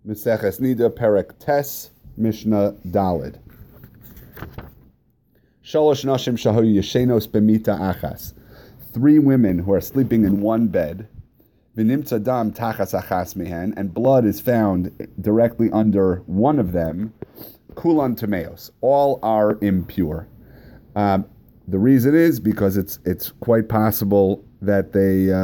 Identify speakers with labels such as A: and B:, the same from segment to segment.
A: Meseches Nida, Perek Tes, Mishnah Dalid. Shalosh nashim shahoyu yeshenos b'mita achas. 3 women who are sleeping in one bed. V'nimtza dam tachas achas mihen, and blood is found directly under one of them. Kulan tameos. All are impure. The reason is because it's quite possible that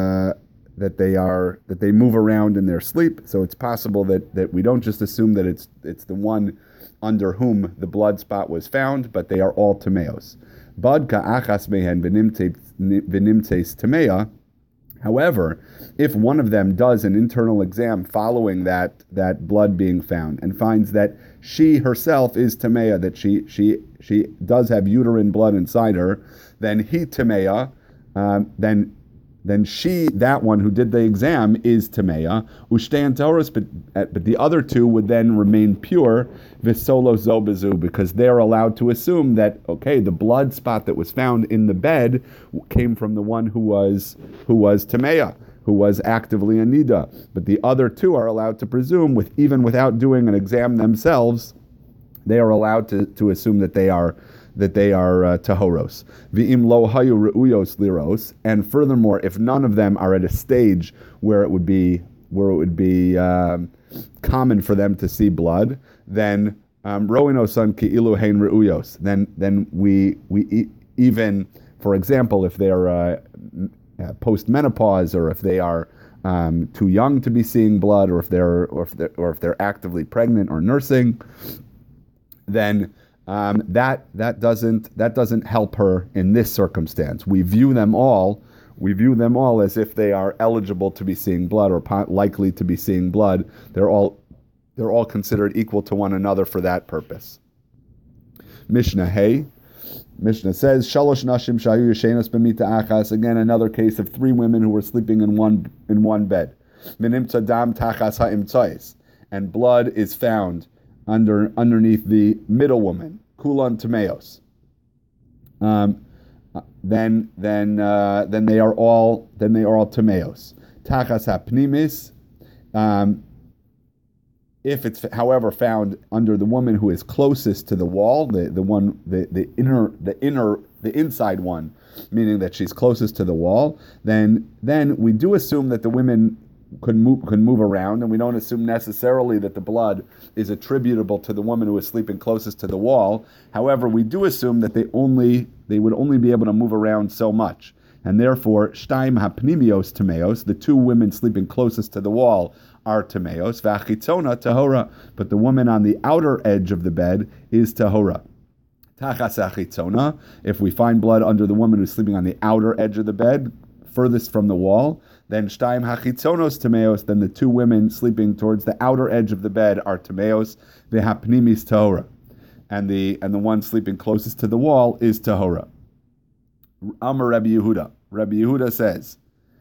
A: they move around in their sleep. So it's possible that we don't just assume that it's the one under whom the blood spot was found, but they are all tameos. Badka achas mehen v'nimtes tamea. However, if one of them does an internal exam following that blood being found and finds that she herself is tamea, that she does have uterine blood inside her, then he tamea, then she, that one who did the exam, is tamea. Ushtayan taurus, but the other 2 would then remain pure, visolo zobazu, because they're allowed to assume that, okay, the blood spot that was found in the bed came from the one who was tamea, who was actively a nida. But the other 2 are allowed to presume, even without doing an exam themselves, they are allowed to assume that they are tahoros. V'im lo hayu reuyos liros, and furthermore, if none of them are at a stage where it would be common for them to see blood, then roinosan ki'ilu hein reuyos. Then we even, for example, if they're post-menopause, or if they are too young to be seeing blood, or if they're actively pregnant or nursing, then that doesn't help her in this circumstance. We view them all as if they are eligible to be seeing blood, or likely to be seeing blood. They're all considered equal to one another for that purpose. Mishnah says, Shalosh nashim shayu yeshenos b'mita achas. Again, another case of 3 women who were sleeping in one bed. V'nimtza dam tachas ha'imtzais, and blood is found underneath the middle woman, kulan tameos. Then they are all tameos. Tachas hapnimis. If it's, however, found under the woman who is closest to the wall, the inside one, meaning that she's closest to the wall, then we do assume that the women can move around, and we don't assume necessarily that the blood is attributable to the woman who is sleeping closest to the wall. However, we do assume that they would only be able to move around so much, and therefore shtaim hapnimios tameos, the 2 women sleeping closest to the wall, are tameos, v'achitzona tahora, but the woman on the outer edge of the bed is tahora. Tachas achitzona, if we find blood under the woman who's sleeping on the outer edge of the bed, furthest from the wall, then shtaim hachitzonos tameos, then the 2 women sleeping towards the outer edge of the bed are tameos, v'hapnimis tahora, and the one sleeping closest to the wall is tahora. Amar Rabbi Yehuda. Rabbi Yehuda says,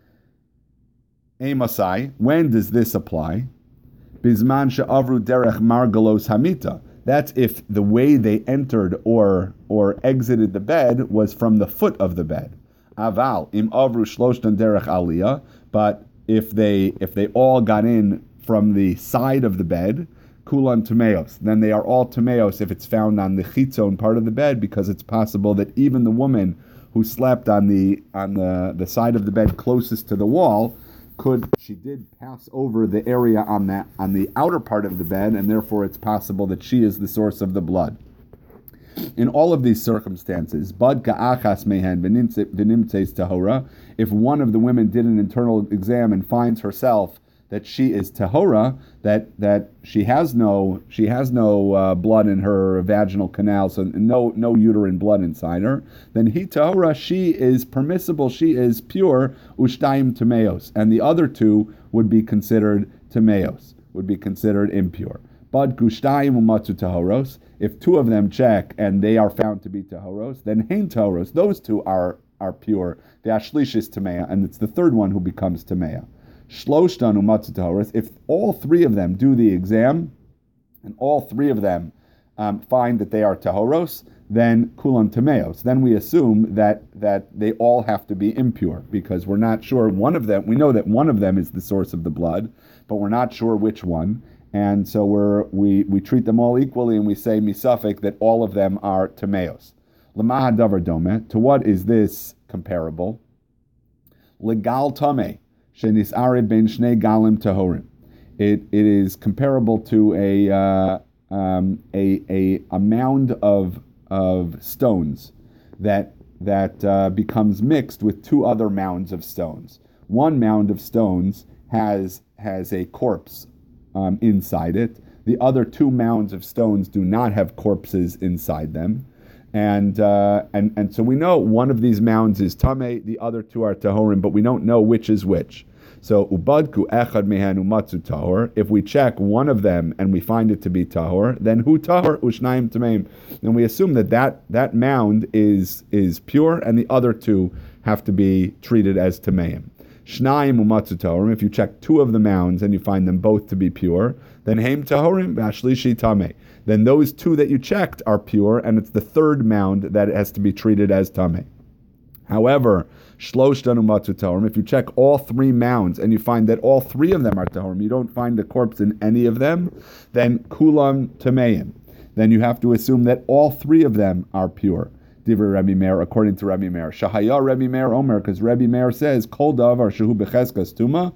A: Masai, when does this apply? Bizman she'avru derech margalos hamita. That's if the way they entered or exited the bed was from the foot of the bed. Aval im avru shloshtan derech aliyah. But if they all got in from the side of the bed, kulan tameos, then they are all tameos if it's found on the chitzon part of the bed, because it's possible that even the woman who slept on the side of the bed closest to the wall she did pass over the area on the outer part of the bed, and therefore it's possible that she is the source of the blood. In all of these circumstances, badka achas mehen v'nimtzeis tahora, if one of the women did an internal exam and finds herself that she is tahora, that she has no blood in her vaginal canal, so no uterine blood inside her, then he tahora, she is permissible, she is pure, ushtaim tameos, and the other 2 would be considered tameos, would be considered impure. But gushtaim umatzu tahoros, if 2 of them check and they are found to be tahoros, then hein tahoros, those 2 are pure. The ashlish is tamea, and it's the 3rd one who becomes tamea. Shloshtan umatzu tahoros, if all 3 of them do the exam and all 3 of them find that they are tahoros, then kulan tameos. Then we assume that they all have to be impure, because we're not sure one of them. We know that one of them is the source of the blood, but we're not sure which one. and so we treat them all equally, and we say misafek that all of them are tameos. L'maha davar dome. To what is this comparable? Legal tame shenisare ben shnei galim tahorim. It is comparable to a mound of stones that becomes mixed with two other mounds of stones. One mound of stones has a corpse inside it. The other two mounds of stones do not have corpses inside them. And so we know one of these mounds is tameh, the other two are tahorim, but we don't know which is which. So ubadku echad mehen umatzu tahor. If we check one of them and we find it to be tahor, then hu tahor ushnaim tameim. And we assume that mound is pure, and the other two have to be treated as tameim. Shnaim umatzu tahorim. If you check two of the mounds and you find them both to be pure, then heim tahorim v'ashlishi tameh. Then those two that you checked are pure, and it's the third mound that has to be treated as tameh. However, shloshtan umatzu tahorim. If you check all three mounds and you find that all three of them are tahorim, you don't find a corpse in any of them, then kulam tameim. Then you have to assume that all three of them are pure. Divrei Rabbi Meir, according to Rabbi Meir. Shahaya Rabbi Meir Omer, because Rabbi Meir says, Kol davar shehu becheskas tuma,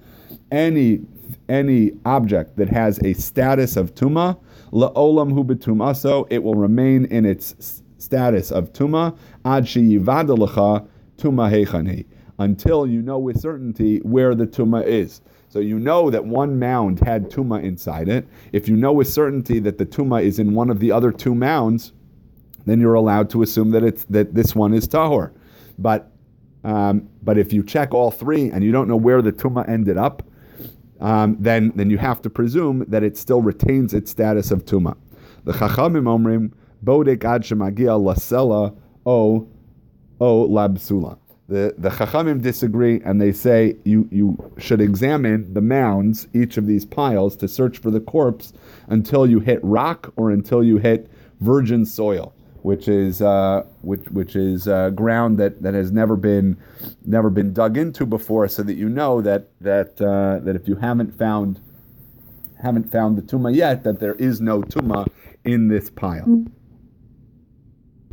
A: any object that has a status of tuma, la'olam hu betumaso, it will remain in its status of tuma, ad sheyivada lecha tuma heichani, until you know with certainty where the tuma is. So you know that one mound had tuma inside it. If you know with certainty that the tuma is in one of the other two mounds, then you're allowed to assume that this one is tahor. But if you check all three and you don't know where the tuma ended up, then you have to presume that it still retains its status of tuma. The Chachamim omrim bodek ad shemagia lasela o labsula. The Chachamim disagree, and they say you should examine the mounds, each of these piles, to search for the corpse until you hit rock or until you hit virgin soil, which is ground that has never been dug into before, so that you know that if you haven't found the tuma yet, that there is no tuma in this pile.